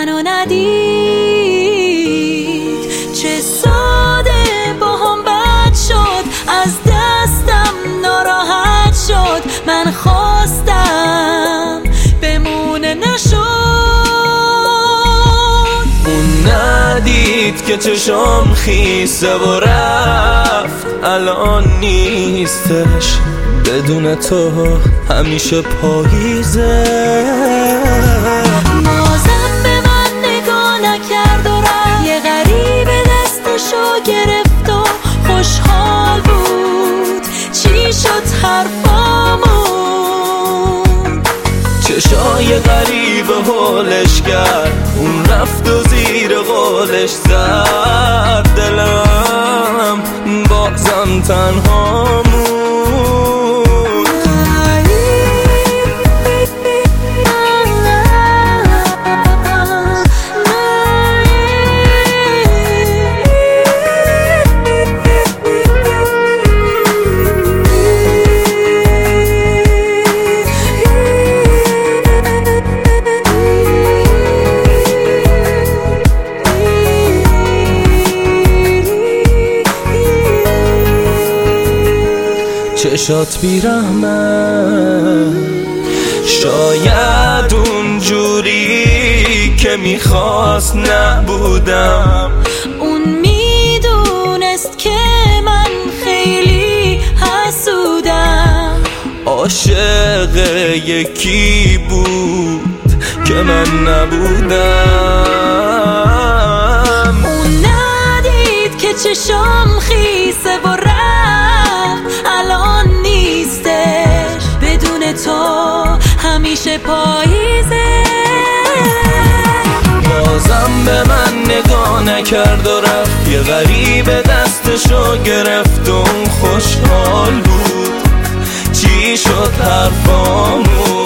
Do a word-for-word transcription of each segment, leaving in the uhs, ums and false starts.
منو ندید. چه ساده با هم بد شد، از دستم ناراحت شد. من خواستم بمونه نشد. اون ندید که چشام خیسه و رفت، الان نیستش. بدون تو همیشه پاییزه. بازم به من نگاه نکرد و رفت، یه غریبه دستشو گرفت و خوشحال بود. چی شد حرفامون؟ چشای غریبه حالش کرد، اون رفت و زیر قولش زد. دلم بازم تنها موند. چشات بیرحمه، شاید اونجوری که میخواست نبودم. اون میدونست که من خیلی حسودم. عاشق یکی بود که من نبودم. اون ندید که چشام خیسه و رفت، الان نیستش. بدون تو همیشه پاییزه. بازم به من نگاه نکرد و رفت، یه غریبه دستشو گرفت و اون خوشحال بود. چی شد حرفامون؟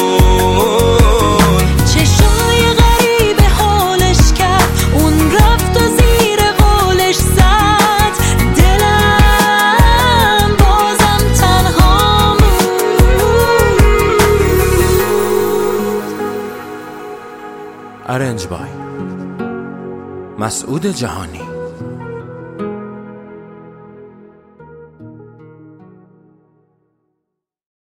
چشای غریبه حالش کرد، اون رفت و زیر قولش زد. دلم بازم تنها موند. ارنج بای مسعود جهانی.